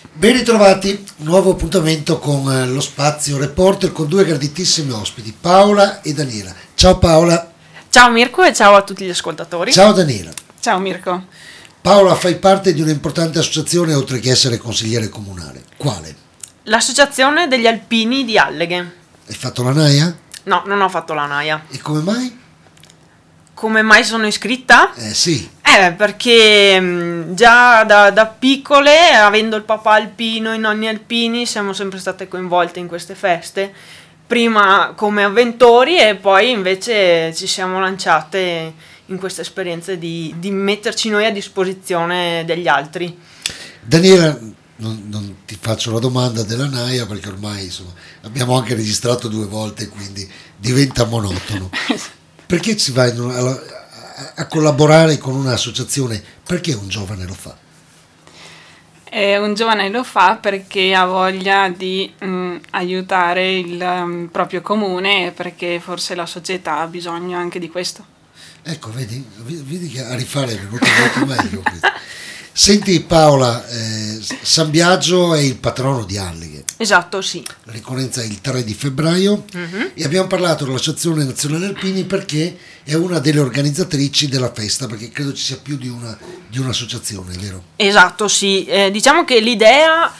Ben ritrovati, nuovo appuntamento con lo Spazio Reporter con due graditissimi ospiti, Paola e Daniela. Ciao Paola. Ciao Mirko e ciao a tutti gli ascoltatori. Ciao Daniela. Ciao Mirko. Paola, fai parte di un'importante associazione oltre che essere consigliere comunale. Quale? L'associazione degli alpini di Alleghe. Hai fatto la NAIA? No, non ho fatto la NAIA. E come mai? Come mai sono iscritta? Sì. Perché già da piccole, avendo il papà alpino e i nonni alpini, siamo sempre state coinvolte in queste feste. Prima come avventori e poi invece ci siamo lanciate in queste esperienze di metterci noi a disposizione degli altri. Daniela, non ti faccio la domanda della NAIA perché ormai insomma, abbiamo anche registrato 2 volte, quindi diventa monotono. Perché si va a collaborare con un'associazione? Perché un giovane lo fa? Un giovane lo fa perché ha voglia di aiutare il proprio comune e perché forse la società ha bisogno anche di questo. Ecco, vedi che a rifare è venuto molto meglio questo. Senti Paola, San Biagio è il patrono di Alleghe. Esatto, sì. La ricorrenza è il 3 di febbraio e abbiamo parlato dell'Associazione Nazionale Alpini perché è una delle organizzatrici della festa, perché credo ci sia più di un'associazione, vero? Esatto, sì. Diciamo che l'idea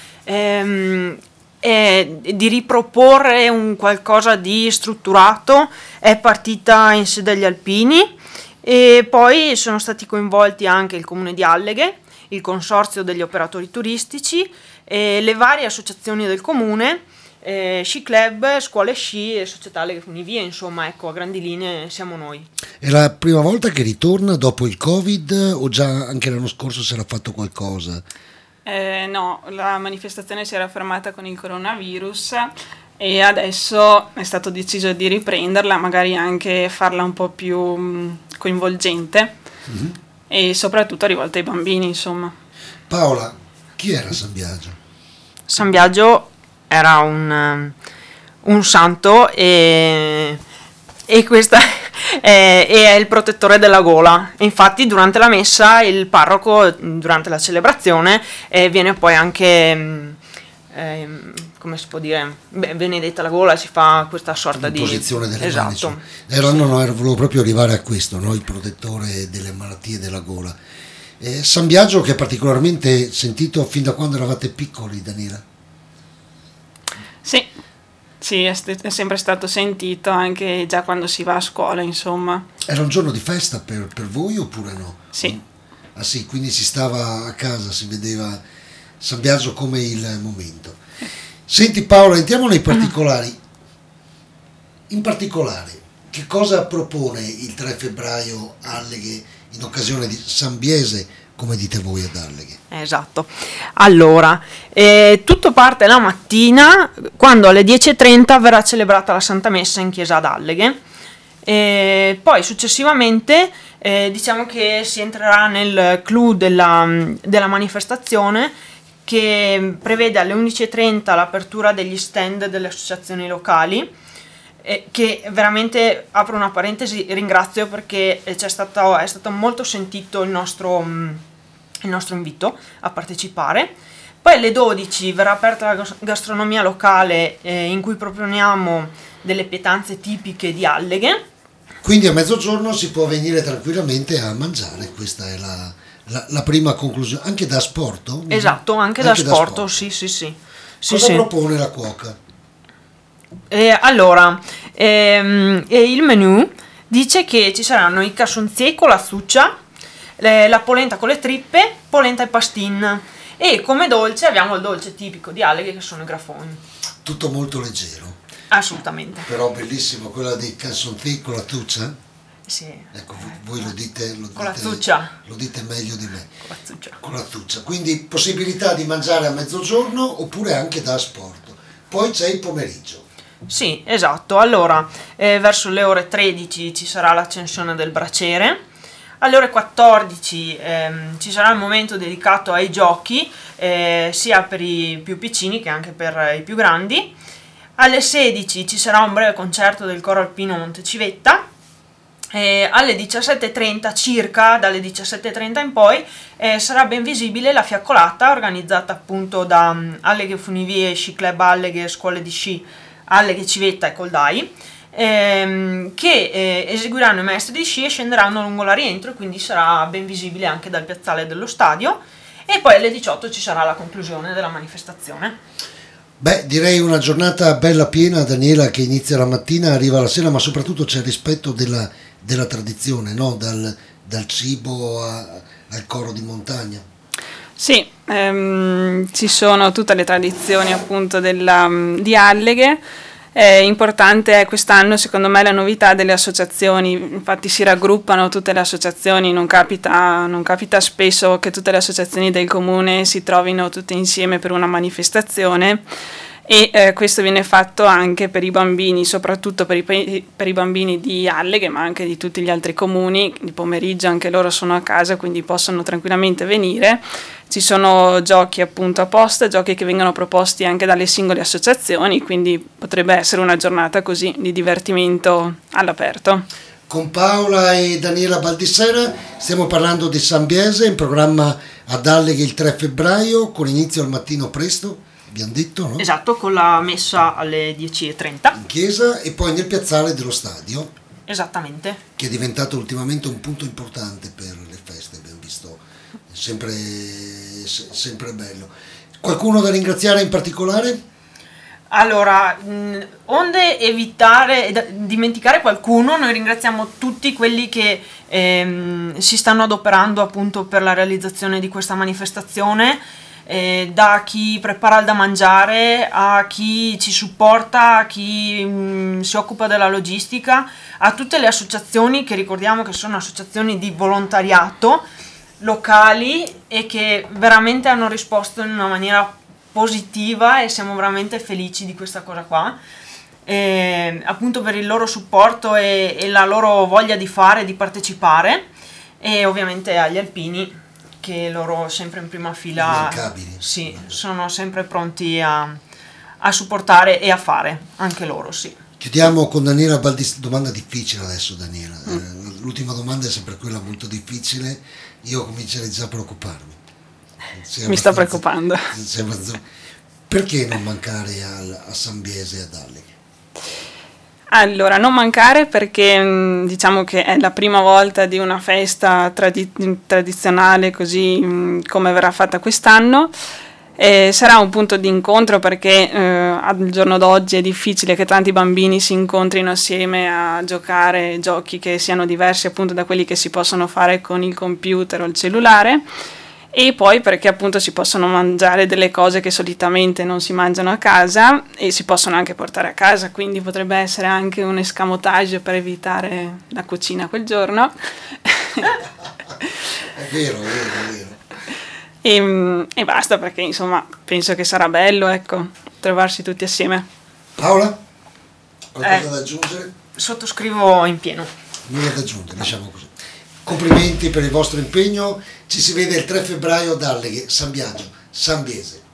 è di riproporre un qualcosa di strutturato, è partita in sede agli alpini e poi sono stati coinvolti anche il comune di Alleghe, il consorzio degli operatori turistici, le varie associazioni del comune, sci club, scuole sci e società Alleghe Funivie, insomma, ecco, a grandi linee siamo noi. È la prima volta che ritorna dopo il Covid o già anche l'anno scorso si era fatto qualcosa? No, la manifestazione si era fermata con il coronavirus e adesso è stato deciso di riprenderla, magari anche farla un po' più coinvolgente e soprattutto rivolta ai bambini, insomma. Paola, chi era San Biagio? San Biagio era un santo e questa è il protettore della gola. Infatti durante la messa il parroco, durante la celebrazione, viene poi anche come si può dire, benedetta la gola, si fa questa sorta di posizione delle esatto. mani. No, volevo proprio arrivare a questo, no? Il protettore delle malattie della gola. San Biagio che è particolarmente sentito fin da quando eravate piccoli, Daniela? Sì, è sempre stato sentito anche già quando si va a scuola, insomma. Era un giorno di festa per voi oppure no? Sì. Ah sì, quindi si stava a casa, si vedeva San Biagio come il momento. Senti Paola, entriamo nei particolari. In particolare, che cosa propone il 3 febbraio Alleghe in occasione di San Biese, come dite voi ad Alleghe? Esatto. Allora, tutto parte la mattina quando alle 10:30 verrà celebrata la Santa Messa in chiesa ad Alleghe. Poi successivamente diciamo che si entrerà nel clou della manifestazione, che prevede alle 11:30 l'apertura degli stand delle associazioni locali, che veramente, apro una parentesi, ringrazio perché è stato molto sentito il nostro invito a partecipare. Poi alle 12 verrà aperta la gastronomia locale, in cui proponiamo delle pietanze tipiche di Alleghe. Quindi a mezzogiorno si può venire tranquillamente a mangiare, questa è la prima conclusione, anche da sport? Esatto, anche da sport, sì. Cosa propone la cuoca? Allora, il menù dice che ci saranno i cassonzier con la succia, la polenta con le trippe, polenta e pastin, e come dolce abbiamo il dolce tipico di Alleghe che sono i grafoni. Tutto molto leggero. Assolutamente. Però bellissimo, quella dei cassonzier con la tuccia? Sì. Ecco, voi lo dite con la zuccia. Lo dite meglio di me. Con la zuccia. Quindi possibilità di mangiare a mezzogiorno oppure anche da asporto. Poi c'è il pomeriggio. Sì, esatto. Allora, verso le ore 13 ci sarà l'accensione del braciere. Alle ore 14 ci sarà il momento dedicato ai giochi, sia per i più piccini che anche per i più grandi. Alle 16 ci sarà un breve concerto del coro alpino Montecivetta alle 17.30 circa, dalle 17.30 in poi, sarà ben visibile la fiaccolata organizzata appunto da Alleghe Funivie, Sci Club Alleghe, Scuole di Sci Alleghe Civetta e Coldai, che eseguiranno i maestri di sci e scenderanno lungo la rientro, quindi sarà ben visibile anche dal piazzale dello stadio, e poi alle 18 ci sarà la conclusione della manifestazione. Beh, direi una giornata bella piena, Daniela, che inizia la mattina, arriva la sera, ma soprattutto c'è il rispetto della tradizione, no? Dal cibo al coro di montagna. Sì, ci sono tutte le tradizioni appunto di Alleghe. Importante è quest'anno secondo me la novità delle associazioni, infatti si raggruppano tutte le associazioni, non capita spesso che tutte le associazioni del comune si trovino tutte insieme per una manifestazione, e questo viene fatto anche per i bambini, soprattutto per i bambini di Alleghe, ma anche di tutti gli altri comuni. Di pomeriggio anche loro sono a casa, quindi possono tranquillamente venire. Ci sono giochi appunto apposta, giochi che vengono proposti anche dalle singole associazioni, quindi potrebbe essere una giornata così di divertimento all'aperto. Con Paola e Daniela Baldissera stiamo parlando di Sambiese, in programma ad Alleghe il 3 febbraio, con inizio al mattino presto, abbiamo detto, no? Esatto, con la messa alle 10.30. In chiesa e poi nel piazzale dello stadio. Esattamente. Che è diventato ultimamente un punto importante per le feste, abbiamo visto, sempre bello. Qualcuno da ringraziare in particolare? Allora, onde evitare, dimenticare qualcuno, noi ringraziamo tutti quelli che si stanno adoperando appunto per la realizzazione di questa manifestazione, da chi prepara il da mangiare, a chi ci supporta, a chi si occupa della logistica, a tutte le associazioni che ricordiamo che sono associazioni di volontariato locali e che veramente hanno risposto in una maniera positiva, e siamo veramente felici di questa cosa qua, appunto per il loro supporto e la loro voglia di fare, di partecipare, e ovviamente agli alpini, che loro sempre in prima fila, sì, sono sempre pronti a supportare e a fare anche loro, sì. Chiudiamo con Daniela Baldissera. Domanda difficile adesso, Daniela. L'ultima domanda è sempre quella molto difficile. Io comincerei già a preoccuparmi. Mi sta preoccupando. Perché non mancare a Sambiese e ad Alleghe? Allora, non mancare perché diciamo che è la prima volta di una festa tradizionale così come verrà fatta quest'anno. Sarà un punto di incontro perché al giorno d'oggi è difficile che tanti bambini si incontrino assieme a giocare giochi che siano diversi appunto da quelli che si possono fare con il computer o il cellulare, e poi perché appunto si possono mangiare delle cose che solitamente non si mangiano a casa e si possono anche portare a casa, quindi potrebbe essere anche un escamotage per evitare la cucina quel giorno. È vero. E basta, perché insomma penso che sarà bello, ecco, trovarsi tutti assieme. Paola? Qualcosa da aggiungere? Sottoscrivo in pieno. Nulla da aggiungere, diciamo così. Complimenti per il vostro impegno, ci si vede il 3 febbraio ad Alleghe, San Biagio, Sambiese.